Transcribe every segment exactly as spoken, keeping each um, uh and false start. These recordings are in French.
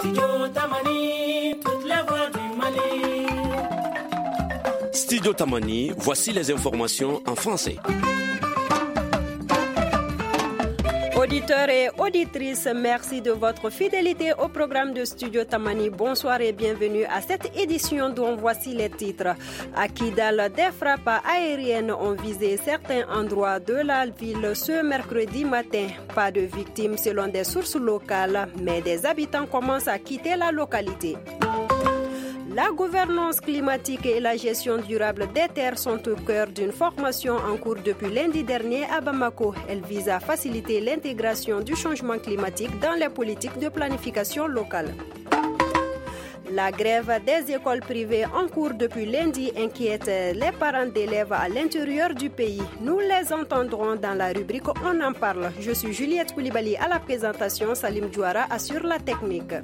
Studio Tamani, toute la voix du Mali. Studio Tamani, voici les informations en français. Auditeurs et auditrices, merci de votre fidélité au programme de Studio Tamani. Bonsoir et bienvenue à cette édition dont voici les titres. À Kidal, des frappes aériennes ont visé certains endroits de la ville ce mercredi matin. Pas de victimes selon des sources locales, mais des habitants commencent à quitter la localité. La gouvernance climatique et la gestion durable des terres sont au cœur d'une formation en cours depuis lundi dernier à Bamako. Elle vise à faciliter l'intégration du changement climatique dans les politiques de planification locale. La grève des écoles privées en cours depuis lundi inquiète les parents d'élèves à l'intérieur du pays. Nous les entendrons dans la rubrique On en parle. Je suis Juliette Koulibaly à la présentation, Salim Djouara assure la technique.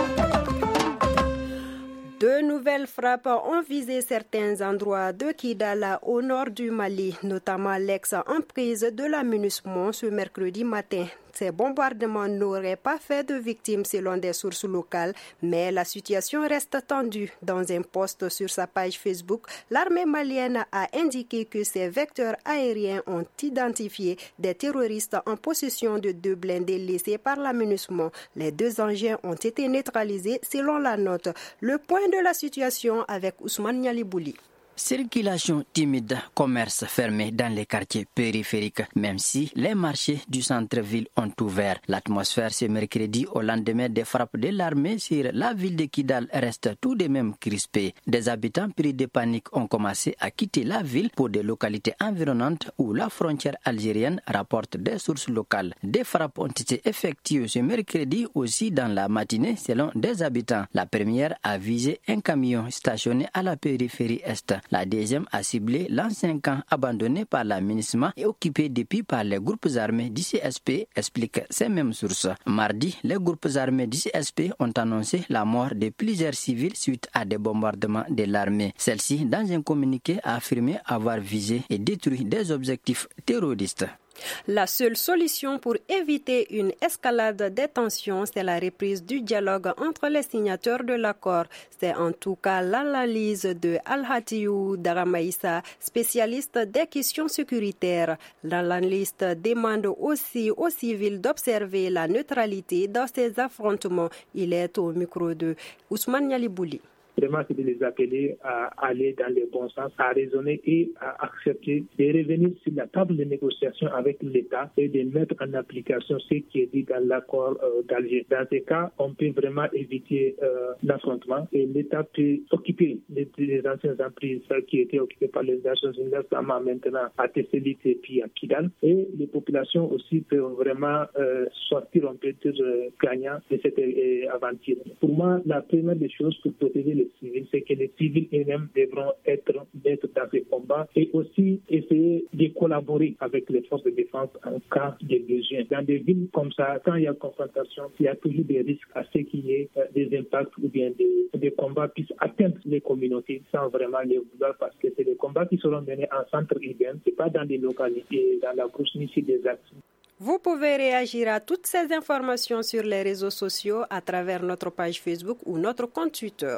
De nouvelles frappes ont visé certains endroits de Kidal au nord du Mali, notamment l'ex-emprise de la MINUSMA ce mercredi matin. Ces bombardements n'auraient pas fait de victimes selon des sources locales, mais la situation reste tendue. Dans un post sur sa page Facebook, l'armée malienne a indiqué que ces vecteurs aériens ont identifié des terroristes en possession de deux blindés laissés par la MINUSMA. Les deux engins ont été neutralisés selon la note. Le point de la situation avec Ousmane Nialibouli. Circulation timide, commerce fermé dans les quartiers périphériques, même si les marchés du centre-ville ont ouvert. L'atmosphère ce mercredi au lendemain des frappes de l'armée sur la ville de Kidal reste tout de même crispée. Des habitants pris de panique ont commencé à quitter la ville pour des localités environnantes où la frontière algérienne rapporte des sources locales. Des frappes ont été effectuées ce mercredi aussi dans la matinée selon des habitants. La première a visé un camion stationné à la périphérie est. La deuxième a ciblé l'ancien camp abandonné par la MINUSMA et occupé depuis par les groupes armés du C S P, expliquent ces mêmes sources. Mardi, les groupes armés du C S P ont annoncé la mort de plusieurs civils suite à des bombardements de l'armée. Celle-ci, dans un communiqué, a affirmé avoir visé et détruit des objectifs terroristes. La seule solution pour éviter une escalade des tensions, c'est la reprise du dialogue entre les signataires de l'accord. C'est en tout cas l'analyse de Al-Hatiyou Daramaïssa, spécialiste des questions sécuritaires. L'analyste demande aussi aux civils d'observer la neutralité dans ces affrontements. Il est au micro de Ousmane Nialibouli. Vraiment, c'est de les appeler à aller dans le bon sens, à raisonner et à accepter de revenir sur la table de négociation avec l'État et de mettre en application ce qui est dit dans l'accord euh, d'Alger. Dans ce cas, on peut vraiment éviter euh, l'affrontement et l'État peut occuper les, les anciennes emprises qui étaient occupées par les Nations Unies, notamment maintenant à Tessélit et puis à Kidal. Et les populations aussi peuvent vraiment euh, sortir, on peut dire, euh, gagnants de cette euh, aventure. Pour moi, la première des choses pour protéger les civils, c'est que les civils eux-mêmes devront être maîtres dans ces combats et aussi essayer de collaborer avec les forces de défense en cas de besoin. Dans des villes comme ça, quand il y a confrontation, il y a toujours des risques à ce qu'il y ait des impacts ou bien des, des combats puissent atteindre les communautés sans vraiment les vouloir parce que c'est des combats qui seront menés en centre urbain, c'est pas dans des localités, dans la proximité des axes. Vous pouvez réagir à toutes ces informations sur les réseaux sociaux à travers notre page Facebook ou notre compte Twitter.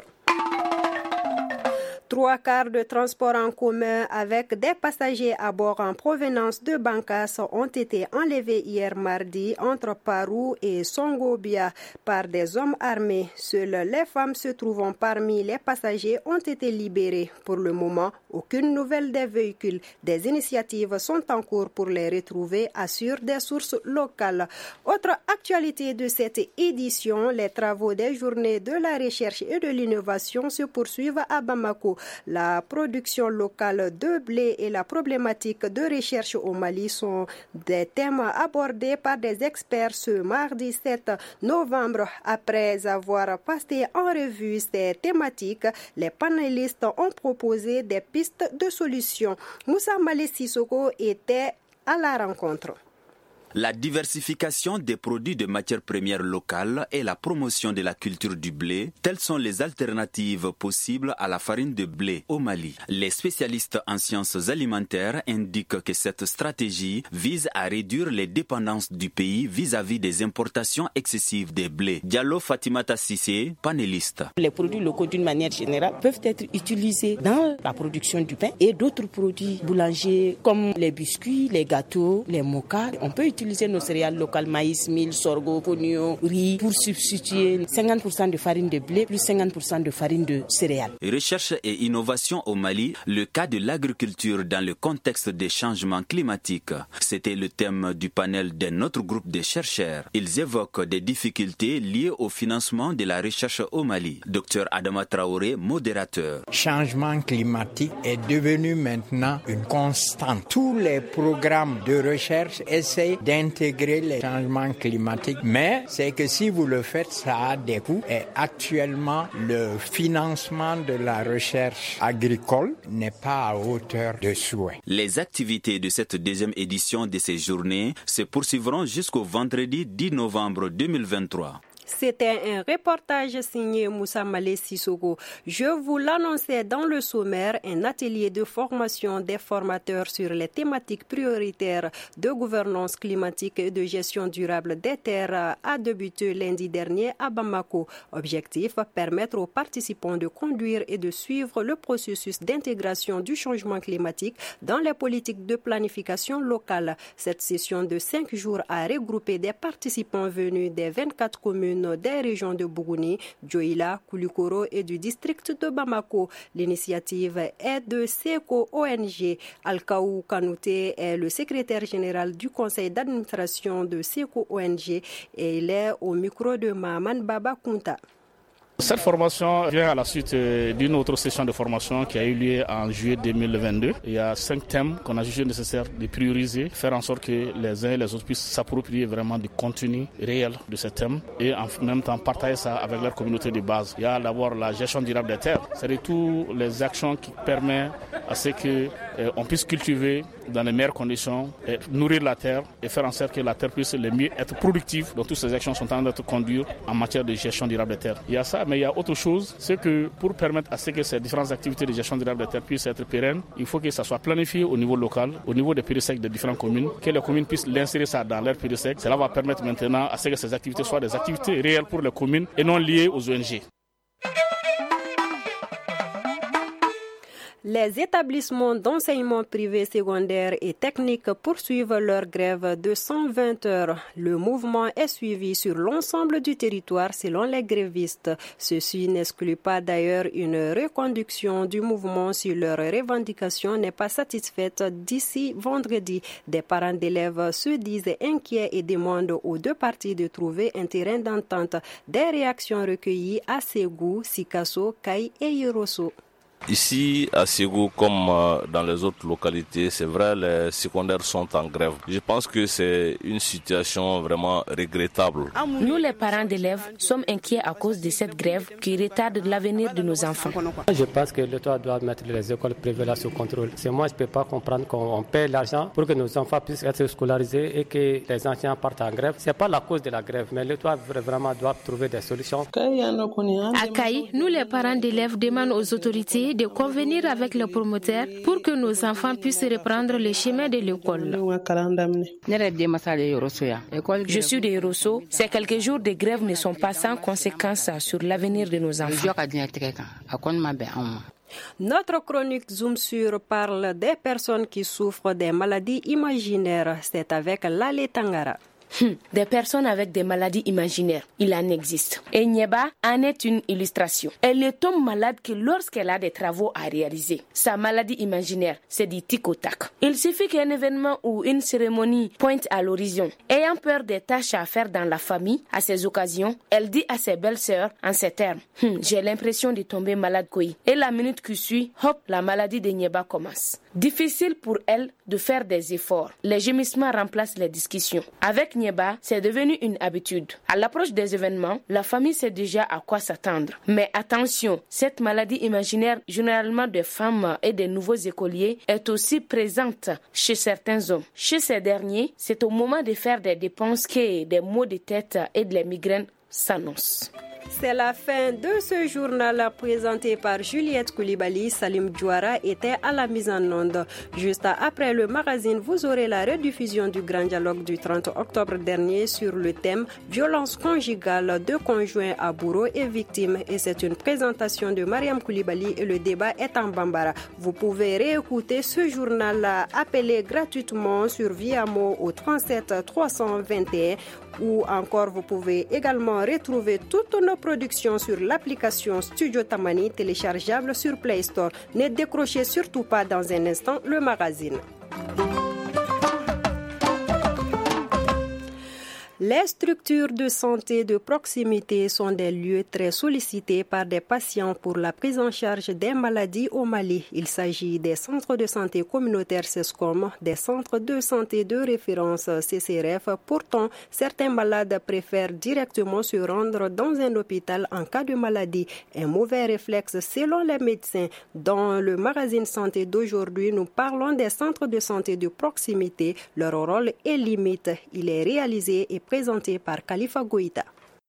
Trois quarts de transport en commun avec des passagers à bord en provenance de Bankas ont été enlevés hier mardi entre Parou et Songobia par des hommes armés. Seules les femmes se trouvant parmi les passagers ont été libérées. Pour le moment, aucune nouvelle des véhicules. Des initiatives sont en cours pour les retrouver, assurent des sources locales. Autre actualité de cette édition, les travaux des journées de la recherche et de l'innovation se poursuivent à Bamako. La production locale de blé et la problématique de recherche au Mali sont des thèmes abordés par des experts ce mardi sept novembre. Après avoir passé en revue ces thématiques, les panélistes ont proposé des pistes de solutions. Moussa Malé Sissoko était à la rencontre. La diversification des produits de matières premières locales et la promotion de la culture du blé, telles sont les alternatives possibles à la farine de blé au Mali. Les spécialistes en sciences alimentaires indiquent que cette stratégie vise à réduire les dépendances du pays vis-à-vis des importations excessives des blés. Diallo Fatimata Sissé, panéliste. Les produits locaux d'une manière générale peuvent être utilisés dans la production du pain et d'autres produits boulangers comme les biscuits, les gâteaux, les mokas. On peut utiliser nos céréales locales, maïs, mil, sorgho, fonio, riz, pour substituer cinquante pour cent de farine de blé plus cinquante pour cent de farine de céréales. Recherche et innovation au Mali, le cas de l'agriculture dans le contexte des changements climatiques. C'était le thème du panel d'un autre groupe de chercheurs. Ils évoquent des difficultés liées au financement de la recherche au Mali. Docteur Adama Traoré, modérateur. Changement climatique est devenu maintenant une constante. Tous les programmes de recherche essayent d'intégrer les changements climatiques, mais c'est que si vous le faites, ça a des coûts. Et actuellement, le financement de la recherche agricole n'est pas à hauteur de souhait. Les activités de cette deuxième édition de ces journées se poursuivront jusqu'au vendredi dix novembre deux mille vingt-trois. C'était un reportage signé Moussa Malé Sissoko. Je vous l'annonçais dans le sommaire, un atelier de formation des formateurs sur les thématiques prioritaires de gouvernance climatique et de gestion durable des terres a débuté lundi dernier à Bamako. Objectif, permettre aux participants de conduire et de suivre le processus d'intégration du changement climatique dans les politiques de planification locale. Cette session de cinq jours a regroupé des participants venus des vingt-quatre communes des régions de Bougouni, Djoïla, Koulikoro et du district de Bamako. L'initiative est de SECO O N G. Alkaou Kanouté est le secrétaire général du conseil d'administration de SECO O N G et il est au micro de Maman Baba Kunta. Cette formation vient à la suite d'une autre session de formation qui a eu lieu en juillet deux mille vingt-deux. Il y a cinq thèmes qu'on a jugé nécessaire de prioriser, faire en sorte que les uns et les autres puissent s'approprier vraiment du contenu réel de ces thèmes et en même temps partager ça avec leur communauté de base. Il y a d'abord la gestion durable des terres, c'est-à-dire toutes les actions qui permettent à ce que euh, on puisse cultiver dans les meilleures conditions, et nourrir la terre et faire en sorte que la terre puisse le mieux être productive. Donc toutes ces actions sont en train d'être conduites en matière de gestion durable des terres. Il y a ça, mais il y a autre chose, c'est que pour permettre à ce que ces différentes activités de gestion durable des terres puissent être pérennes, il faut que ça soit planifié au niveau local, au niveau des périsecs de différentes communes, que les communes puissent l'insérer ça dans leur périsecs. Cela va permettre maintenant à ce que ces activités soient des activités réelles pour les communes et non liées aux O N G. Les établissements d'enseignement privé secondaire et technique poursuivent leur grève de cent vingt heures. Le mouvement est suivi sur l'ensemble du territoire selon les grévistes. Ceci n'exclut pas d'ailleurs une reconduction du mouvement si leur revendication n'est pas satisfaite d'ici vendredi. Des parents d'élèves se disent inquiets et demandent aux deux parties de trouver un terrain d'entente. Des réactions recueillies à Ségou, Sikasso, Kaï et Yorosso. Ici, à Ségou, comme dans les autres localités, c'est vrai, les secondaires sont en grève. Je pense que c'est une situation vraiment regrettable. Nous, les parents d'élèves, sommes inquiets à cause de cette grève qui retarde l'avenir de nos enfants. Je pense que l'État doit mettre les écoles privées là sous contrôle. C'est moi, je ne peux pas comprendre qu'on paie l'argent pour que nos enfants puissent être scolarisés et que les enseignants partent en grève. Ce n'est pas la cause de la grève, mais l'État vraiment doit trouver des solutions. À Kaï, nous, les parents d'élèves, demandent aux autorités de convenir avec les promoteurs pour que nos enfants puissent reprendre le chemin de l'école. Je suis de Yorosso. Ces quelques jours de grève ne sont pas sans conséquences sur l'avenir de nos enfants. Notre chronique Zoom sur parle des personnes qui souffrent des maladies imaginaires. C'est avec Lale Tangara. Hum, des personnes avec des maladies imaginaires, il en existe. Et Nyeba en est une illustration. Elle ne tombe malade que lorsqu'elle a des travaux à réaliser. Sa maladie imaginaire, c'est du tic au tac. Il suffit qu'un événement ou une cérémonie pointe à l'horizon. Ayant peur des tâches à faire dans la famille, à ces occasions, elle dit à ses belles-sœurs en ces termes. Hum, j'ai l'impression de tomber malade, Koi. Et la minute qui suit, hop, la maladie de Nyeba commence. Difficile pour elle de faire des efforts. Les gémissements remplacent les discussions. Avec Nyeba, c'est devenu une habitude. À l'approche des événements, la famille sait déjà à quoi s'attendre. Mais attention, cette maladie imaginaire, généralement des femmes et des nouveaux écoliers, est aussi présente chez certains hommes. Chez ces derniers, c'est au moment de faire des dépenses que des maux de tête et des migraines s'annoncent. C'est la fin de ce journal présenté par Juliette Koulibaly. Salim Djouara était à la mise en onde. Juste après le magazine, vous aurez la rediffusion du grand dialogue du trente octobre dernier sur le thème violence conjugale de conjoints à bourreau et victimes. Et c'est une présentation de Mariam Koulibaly et le débat est en bambara. Vous pouvez réécouter ce journal appelé gratuitement sur Viamo au trente-sept trois cent vingt et un. Ou encore, vous pouvez également retrouver toutes nos productions sur l'application Studio Tamani téléchargeable sur Play Store. Ne décrochez surtout pas dans un instant le magazine. Les structures de santé de proximité sont des lieux très sollicités par des patients pour la prise en charge des maladies au Mali. Il s'agit des centres de santé communautaires CESCOM, des centres de santé de référence C C R F. Pourtant, certains malades préfèrent directement se rendre dans un hôpital en cas de maladie. Un mauvais réflexe selon les médecins. Dans le magazine Santé d'aujourd'hui, nous parlons des centres de santé de proximité. Leur rôle est limite. Il est réalisé et présenté par Khalifa Goïta.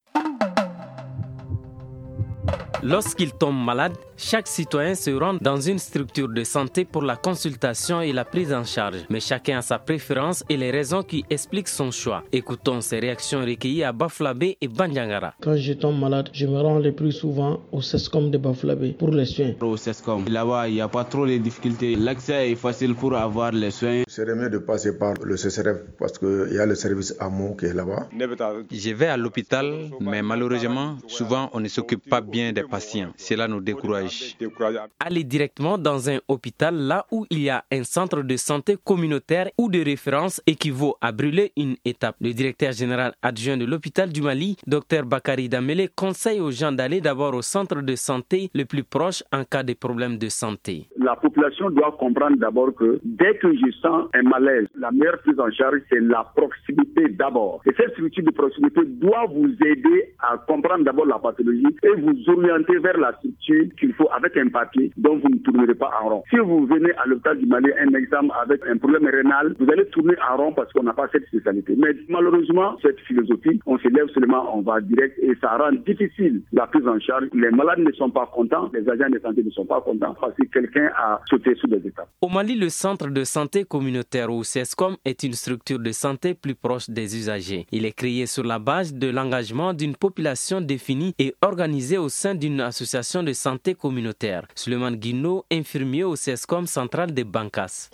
Lorsqu'il tombe malade, chaque citoyen se rend dans une structure de santé pour la consultation et la prise en charge. Mais chacun a sa préférence et les raisons qui expliquent son choix. Écoutons ces réactions recueillies à Bafoussam et Bandiangara. Quand je tombe malade, je me rends le plus souvent au CESCOM de Bafoussam pour les soins. Au CESCOM, là-bas, il n'y a pas trop de difficultés. L'accès est facile pour avoir les soins. C'est mieux de passer par le C C R F parce qu'il y a le service A M O qui est là-bas. Je vais à l'hôpital, mais malheureusement, souvent on ne s'occupe pas bien des patients. Cela nous décourage. Allez directement dans un hôpital là où il y a un centre de santé communautaire ou de référence équivaut à brûler une étape. Le directeur général adjoint de l'hôpital du Mali, Dr Bakari Damele, conseille aux gens d'aller d'abord au centre de santé le plus proche en cas de problème de santé. La population doit comprendre d'abord que dès que je sens un malaise, la meilleure prise en charge, c'est la proximité d'abord. Et cette structure de proximité doit vous aider à comprendre d'abord la pathologie et vous orienter vers la structure qu'il faut avec un papier dont vous ne tournerez pas en rond. Si vous venez à l'hôpital du Mali, un examen avec un problème rénal, vous allez tourner en rond parce qu'on n'a pas cette spécialité. Mais malheureusement, cette philosophie, on se lève seulement, on va direct et ça rend difficile la prise en charge. Les malades ne sont pas contents, les agents de santé ne sont pas contents parce que quelqu'un a sauté sur des étapes. Au Mali, le centre de santé communautaire ou CESCOM est une structure de santé plus proche des usagers. Il est créé sur la base de l'engagement d'une population définie et organisée au sein d'une association de santé communautaire. Suleiman Guino, infirmier au CESCOM central de Bankas.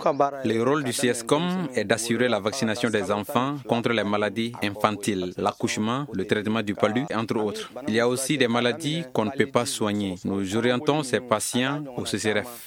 Le rôle du CESCOM est d'assurer la vaccination des enfants contre les maladies infantiles, l'accouchement, le traitement du palu, entre autres. Il y a aussi des maladies qu'on ne peut pas soigner. Nous orientons ces patients au C C R F.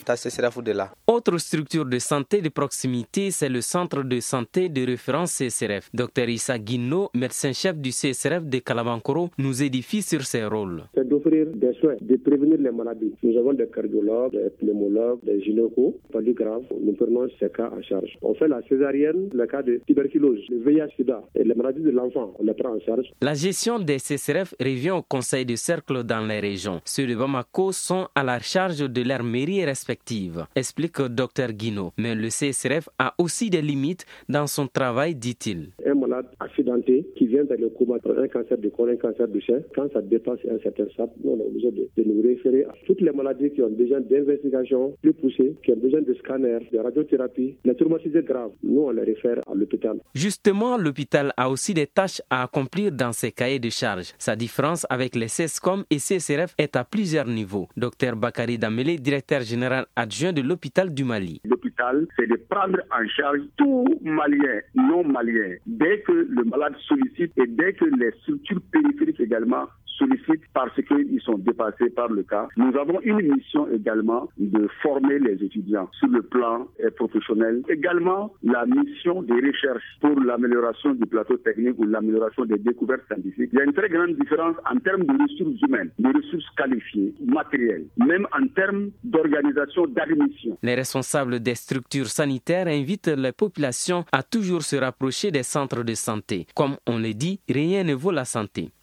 Autre structure de santé de proximité, c'est le centre de santé de référence C C R F. Dr Issa Guino, médecin-chef du C S R F de Kalabankoro, nous édifie sur ses rôles. C'est d'offrir des soins, de prévenir les maladies. Nous avons des cardiologues, des pneumologues, des gynécos, pas du grave. Nous prenons ces cas en charge. On fait la césarienne, le cas de tuberculose, le V I H sida et les maladies de l'enfant, on les prend en charge. La gestion des C S R F revient au conseil de cercle dans les régions. Ceux de Bamako sont à la charge de leurs mairies respectives, explique Dr Guino. Mais le C S R F a aussi des limites dans son travail, dit-il. Un malade accidenté qui vient dans le coma pour un cancer de côlon, un cancer du sein, quand ça dépasse un certain stade, on est obligé de, de nous référer à toutes les maladies qui ont besoin d'investigations plus poussées, qui ont besoin de scanners, de radiothérapie, les traumatisés graves. Nous, on les réfère à l'hôpital. Justement, l'hôpital a aussi des tâches à accomplir dans ses cahiers de charges. Sa différence avec les CESCOM et C S R F est à plusieurs niveaux. Dr Bakari Damele, directeur général adjoint de l'hôpital du Mali. L'hôpital, c'est de prendre en charge tout Malien, non Malien, dès que le malade sollicite et dès que les structures périphériques également sollicitent parce qu'ils sont dépassés par le cas. Nous avons une mission également de former les étudiants sur le plan professionnel. Également, la mission de recherche pour l'amélioration du plateau technique ou l'amélioration des découvertes scientifiques. Il y a une très grande différence en termes de ressources humaines, de ressources qualifiées, matérielles, même en termes d'organisation d'admission. Les responsables des structures sanitaires invitent les populations à toujours se rapprocher des centres de de santé. Comme on le dit, rien ne vaut la santé.